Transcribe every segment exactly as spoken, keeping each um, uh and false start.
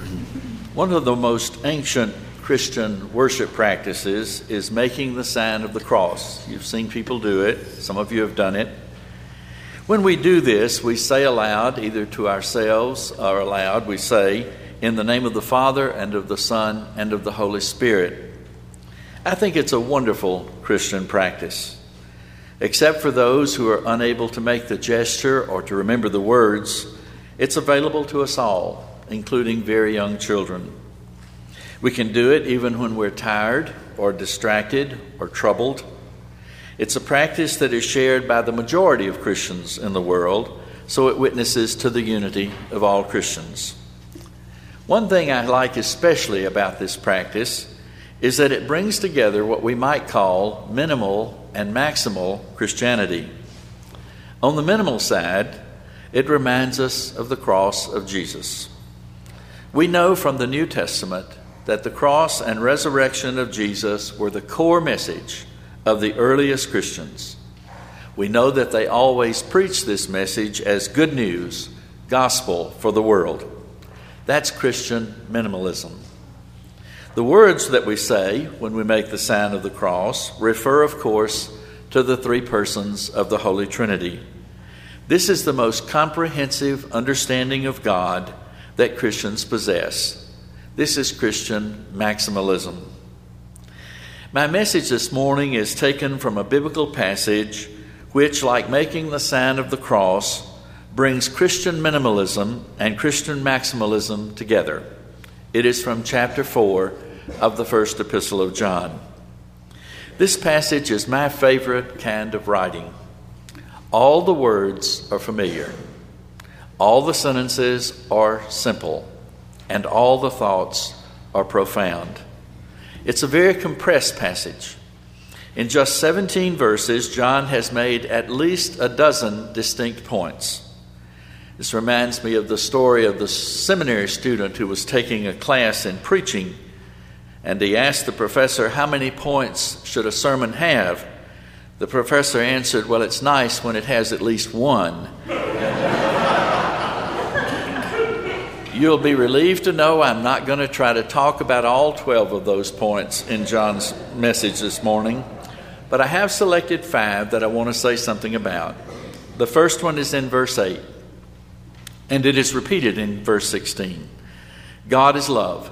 One of the most ancient Christian worship practices is making the sign of the cross. You've seen people do it. Some of you have done it. When we do this, we say aloud, either to ourselves or aloud, we say, "In the name of the Father, and of the Son, and of the Holy Spirit." I think it's a wonderful Christian practice. Except for those who are unable to make the gesture or to remember the words, it's available to us all, including very young children. We can do it even when we're tired or distracted or troubled. It's a practice that is shared by the majority of Christians in the world, so it witnesses to the unity of all Christians. One thing I like especially about this practice is that it brings together what we might call minimal and maximal Christianity. On the minimal side, it reminds us of the cross of Jesus. We know from the New Testament that the cross and resurrection of Jesus were the core message of the earliest Christians. We know that they always preached this message as good news, gospel for the world. That's Christian minimalism. The words that we say when we make the sign of the cross refer, of course, to the three persons of the Holy Trinity. This is the most comprehensive understanding of God that Christians possess. This is Christian maximalism. My message this morning is taken from a biblical passage which, like making the sign of the cross, brings Christian minimalism and Christian maximalism together. It is from chapter four of the first epistle of John. This passage is my favorite kind of writing. All the words are familiar. All the sentences are simple. And all the thoughts are profound. It's a very compressed passage. In just seventeen verses, John has made at least a dozen distinct points. This reminds me of the story of the seminary student who was taking a class in preaching, and he asked the professor, "How many points should a sermon have?" The professor answered, "Well, it's nice when it has at least one." You'll be relieved to know I'm not going to try to talk about all twelve of those points in John's message this morning, but I have selected five that I want to say something about. The first one is in verse eight, and it is repeated in verse sixteen. God is love.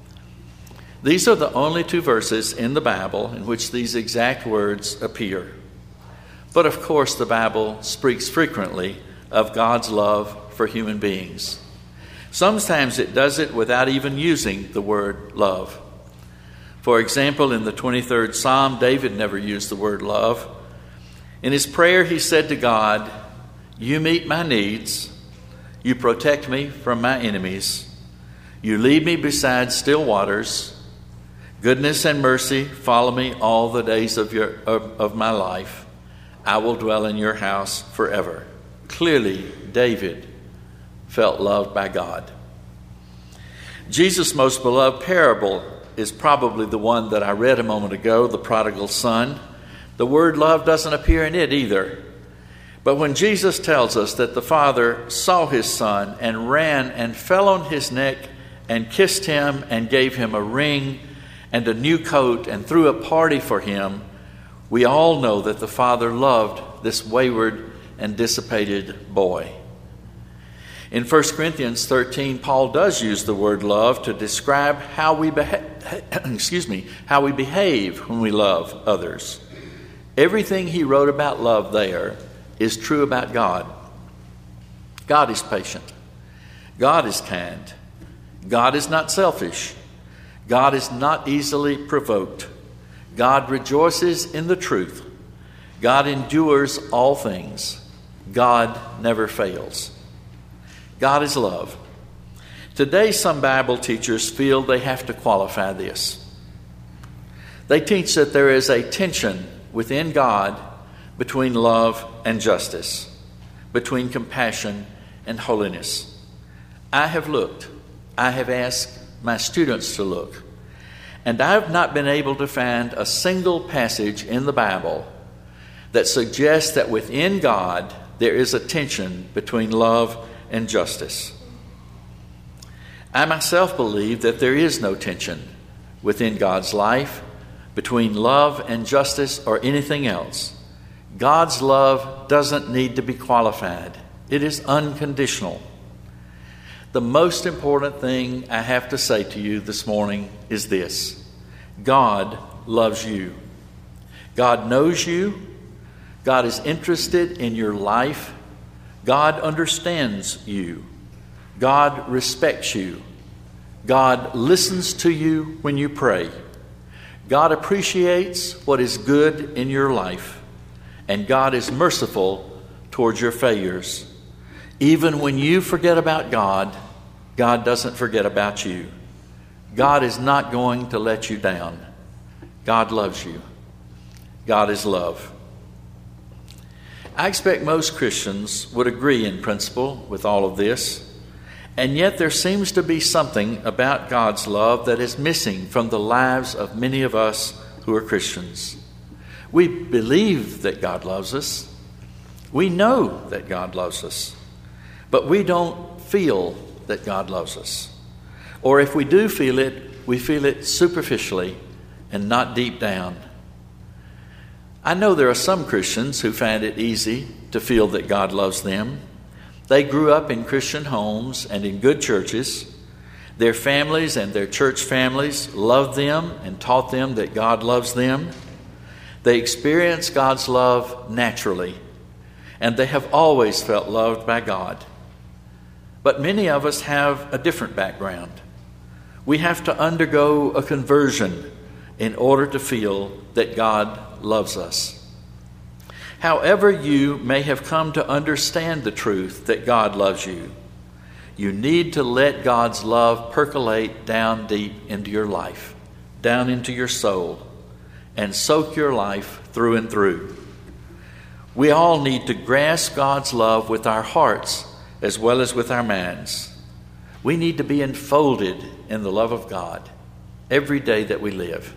These are the only two verses in the Bible in which these exact words appear. But of course, the Bible speaks frequently of God's love for human beings. Sometimes it does it without even using the word love. For example, in the twenty-third Psalm, David never used the word love. In his prayer, he said to God, "You meet my needs. You protect me from my enemies. You lead me beside still waters. Goodness and mercy follow me all the days of your of, of my life. I will dwell in your house forever." Clearly, David felt loved by God. Jesus' most beloved parable is probably the one that I read a moment ago, the prodigal son. The word love doesn't appear in it either. But when Jesus tells us that the father saw his son and ran and fell on his neck and kissed him and gave him a ring and a new coat and threw a party for him, we all know that the father loved this wayward and dissipated boy. In First Corinthians thirteen, Paul does use the word love to describe how we beha- excuse me, how we behave when we love others. Everything he wrote about love there is true about God. God is patient. God is kind. God is not selfish. God is not easily provoked. God rejoices in the truth. God endures all things. God never fails. God is love. Today, some Bible teachers feel they have to qualify this. They teach that there is a tension within God between love and justice, between compassion and holiness. I have looked. I have asked my students to look. And I have not been able to find a single passage in the Bible that suggests that within God there is a tension between love and justice. I myself believe that there is no tension within God's life between love and justice or anything else. God's love doesn't need to be qualified. It is unconditional. The most important thing I have to say to you this morning is this: God loves you. God knows you. God is interested in your life. God understands you. God respects you. God listens to you when you pray. God appreciates what is good in your life. And God is merciful towards your failures. Even when you forget about God, God doesn't forget about you. God is not going to let you down. God loves you. God is love. I expect most Christians would agree in principle with all of this, and yet there seems to be something about God's love that is missing from the lives of many of us who are Christians. We believe that God loves us. We know that God loves us, but we don't feel that God loves us. Or if we do feel it, we feel it superficially and not deep down. I know there are some Christians who find it easy to feel that God loves them. They grew up in Christian homes and in good churches. Their families and their church families loved them and taught them that God loves them. They experience God's love naturally, and they have always felt loved by God. But many of us have a different background. We have to undergo a conversion in order to feel that God loves us. However you may have come to understand the truth that God loves you, you need to let God's love percolate down deep into your life, down into your soul, and soak your life through and through. We all need to grasp God's love with our hearts as well as with our minds. We need to be enfolded in the love of God every day that we live.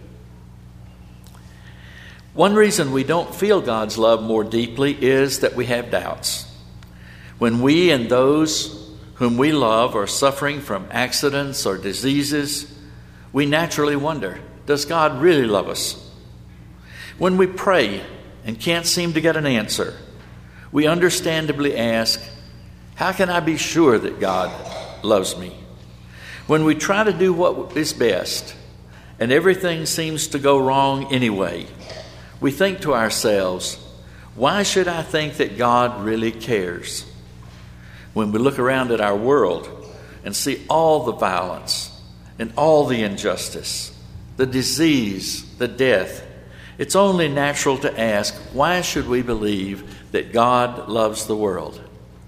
One reason we don't feel God's love more deeply is that we have doubts. When we and those whom we love are suffering from accidents or diseases, we naturally wonder, does God really love us? When we pray and can't seem to get an answer, we understandably ask, how can I be sure that God loves me? When we try to do what is best and everything seems to go wrong anyway, we think to ourselves, why should I think that God really cares? When we look around at our world and see all the violence and all the injustice, the disease, the death, it's only natural to ask, why should we believe that God loves the world?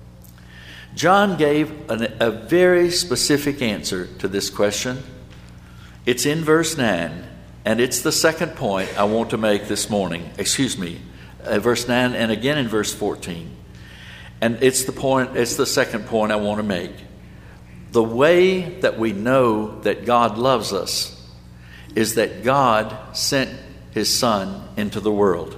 John gave an, a very specific answer to this question. It's in verse nine. And it's the second point I want to make this morning. Excuse me, uh, verse nine and again in verse fourteen. And it's the point, it's the second point I want to make. The way that we know that God loves us is that God sent His Son into the world.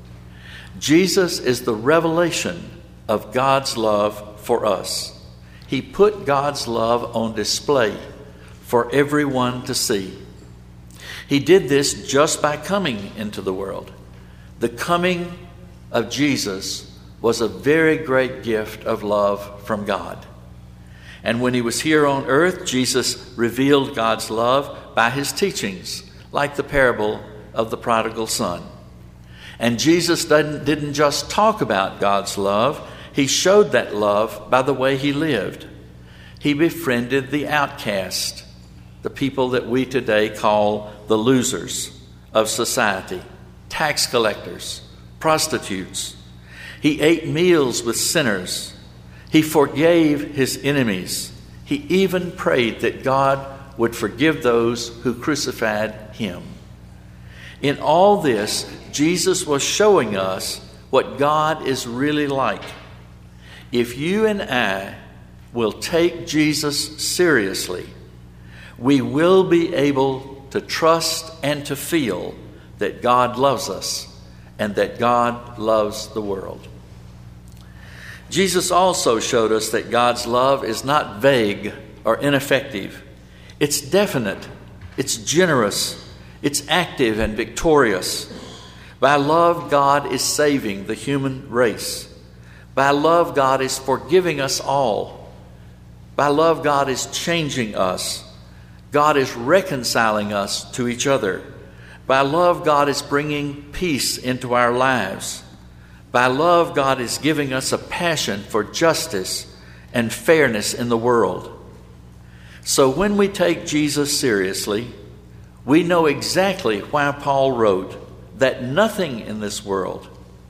Jesus is the revelation of God's love for us. He put God's love on display for everyone to see. He did this just by coming into the world. The coming of Jesus was a very great gift of love from God. And when He was here on earth, Jesus revealed God's love by His teachings, like the parable of the prodigal son. And Jesus didn't, didn't just talk about God's love. He showed that love by the way He lived. He befriended the outcast, the people that we today call the losers of society, tax collectors, prostitutes. He ate meals with sinners. He forgave His enemies. He even prayed that God would forgive those who crucified Him. In all this, Jesus was showing us what God is really like. If you and I will take Jesus seriously, we will be able to trust and to feel that God loves us and that God loves the world. Jesus also showed us that God's love is not vague or ineffective. It's definite, it's generous, it's active and victorious. By love, God is saving the human race. By love, God is forgiving us all. By love, God is changing us. God is reconciling us to each other. By love, God is bringing peace into our lives. By love, God is giving us a passion for justice and fairness in the world. So when we take Jesus seriously, we know exactly why Paul wrote that nothing in this world,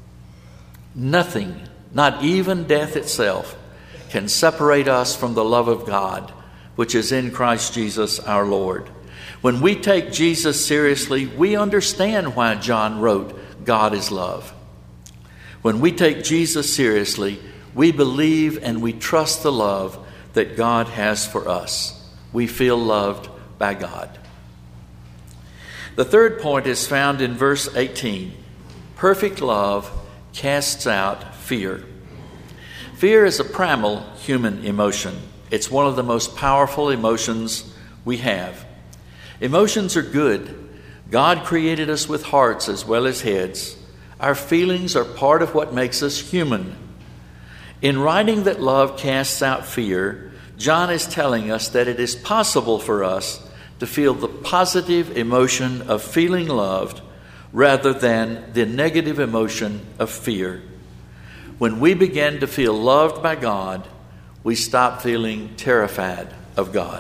nothing, not even death itself, can separate us from the love of God, which is in Christ Jesus our Lord. When we take Jesus seriously, we understand why John wrote, God is love. When we take Jesus seriously, we believe and we trust the love that God has for us. We feel loved by God. The third point is found in verse eighteen. Perfect love casts out fear. Fear is a primal human emotion. It's one of the most powerful emotions we have. Emotions are good. God created us with hearts as well as heads. Our feelings are part of what makes us human. In writing that love casts out fear, John is telling us that it is possible for us to feel the positive emotion of feeling loved rather than the negative emotion of fear. When we begin to feel loved by God, we stop feeling terrified of God.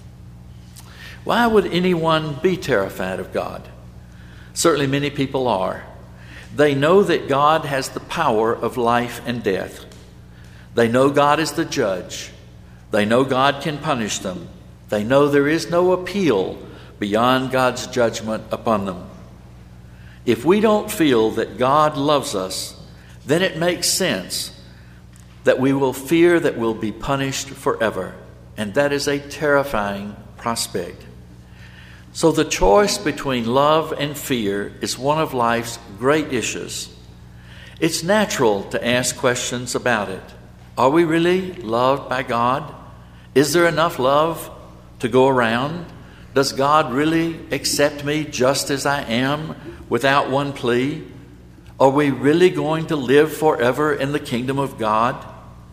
Why would anyone be terrified of God? Certainly many people are. They know that God has the power of life and death. They know God is the judge. They know God can punish them. They know there is no appeal beyond God's judgment upon them. If we don't feel that God loves us, then it makes sense that we will fear that we'll be punished forever. And that is a terrifying prospect. So the choice between love and fear is one of life's great issues. It's natural to ask questions about it. Are we really loved by God? Is there enough love to go around? Does God really accept me just as I am without one plea? Are we really going to live forever in the kingdom of God?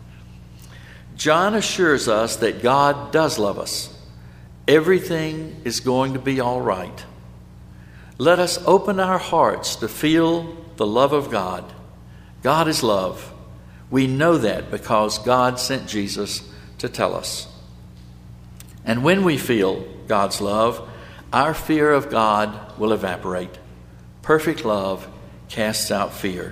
John assures us that God does love us. Everything is going to be all right. Let us open our hearts to feel the love of God. God is love. We know that because God sent Jesus to tell us. And when we feel God's love, our fear of God will evaporate. Perfect love casts out fear.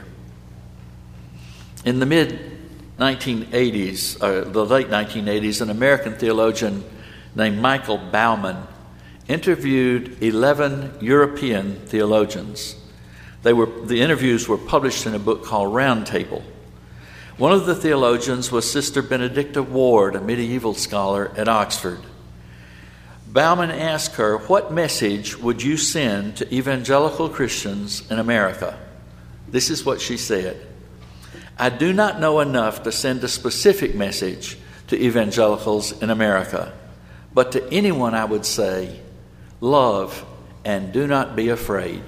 In the mid nineteen eighties, or the late nineteen eighties, an American theologian named Michael Bauman interviewed eleven European theologians. They were, the interviews were published in a book called Round Table. One of the theologians was Sister Benedicta Ward, a medieval scholar at Oxford. Bauman asked her, what message would you send to evangelical Christians in America? This is what she said. I do not know enough to send a specific message to evangelicals in America, but to anyone I would say, love and do not be afraid.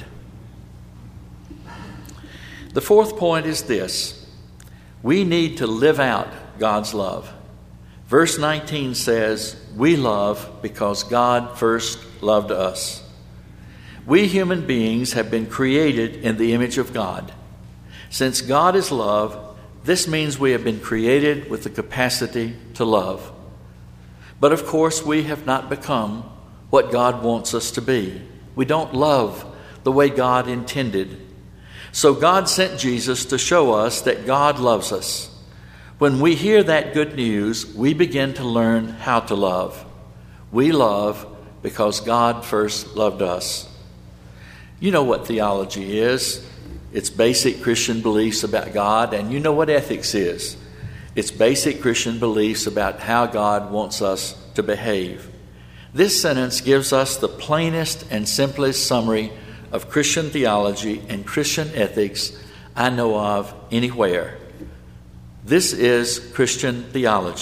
The fourth point is this. We need to live out God's love. Verse nineteen says, we love because God first loved us. We human beings have been created in the image of God. Since God is love, this means we have been created with the capacity to love. But of course, we have not become what God wants us to be. We don't love the way God intended. So God sent Jesus to show us that God loves us. When we hear that good news, we begin to learn how to love. We love because God first loved us. You know what theology is. It's basic Christian beliefs about God, and you know what ethics is. It's basic Christian beliefs about how God wants us to behave. This sentence gives us the plainest and simplest summary of Christian theology and Christian ethics I know of anywhere. This is Christian theology.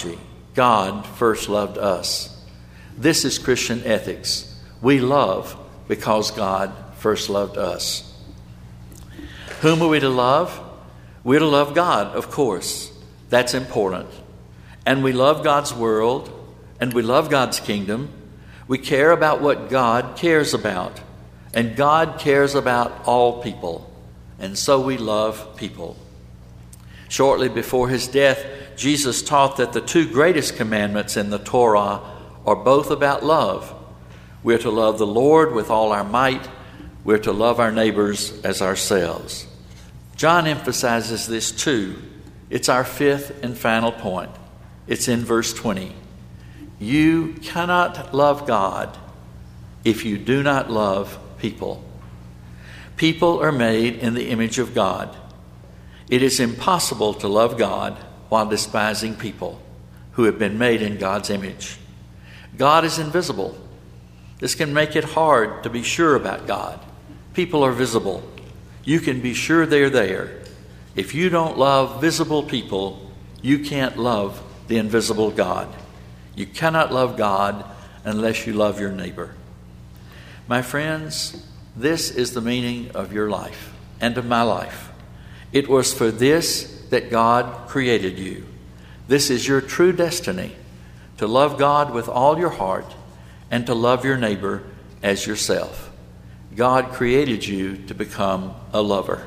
God first loved us. This is Christian ethics. We love because God first loved us. Whom are we to love? We're to love God, of course. That's important. And we love God's world, and we love God's kingdom. We care about what God cares about. And God cares about all people. And so we love people. Shortly before his death, Jesus taught that the two greatest commandments in the Torah are both about love. We're to love the Lord with all our might. We're to love our neighbors as ourselves. John emphasizes this too. It's our fifth and final point. It's in verse twenty. You cannot love God if you do not love people. People are made in the image of God. It is impossible to love God while despising people who have been made in God's image. God is invisible. This can make it hard to be sure about God. People are visible. You can be sure they're there. If you don't love visible people, you can't love the invisible God. You cannot love God unless you love your neighbor. My friends, this is the meaning of your life and of my life. It was for this that God created you. This is your true destiny, to love God with all your heart and to love your neighbor as yourself. God created you to become a lover.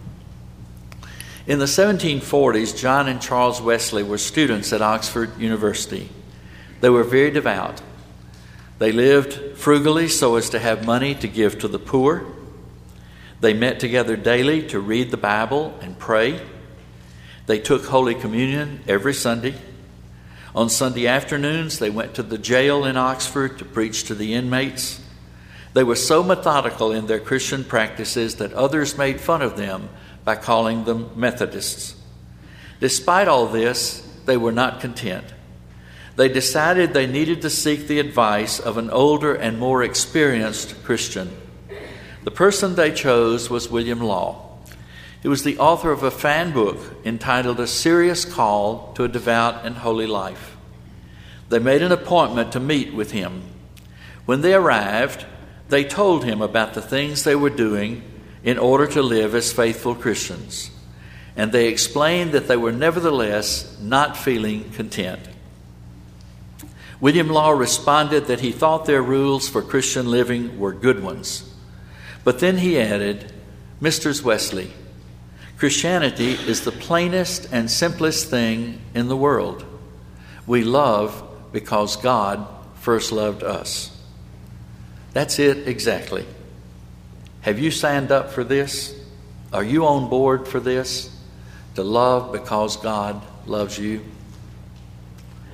In the seventeen forties, John and Charles Wesley were students at Oxford University. They were very devout. They lived frugally so as to have money to give to the poor. They met together daily to read the Bible and pray. They took Holy Communion every Sunday. On Sunday afternoons, they went to the jail in Oxford to preach to the inmates. They were so methodical in their Christian practices that others made fun of them by calling them Methodists. Despite all this, they were not content. They decided they needed to seek the advice of an older and more experienced Christian. The person they chose was William Law. He was the author of a fan book entitled A Serious Call to a Devout and Holy Life. They made an appointment to meet with him. When they arrived, they told him about the things they were doing in order to live as faithful Christians. And they explained that they were nevertheless not feeling content. William Law responded that he thought their rules for Christian living were good ones. But then he added, Mister Wesley, Christianity is the plainest and simplest thing in the world. We love because God first loved us. That's it exactly. Have you signed up for this? Are you on board for this? To love because God loves you?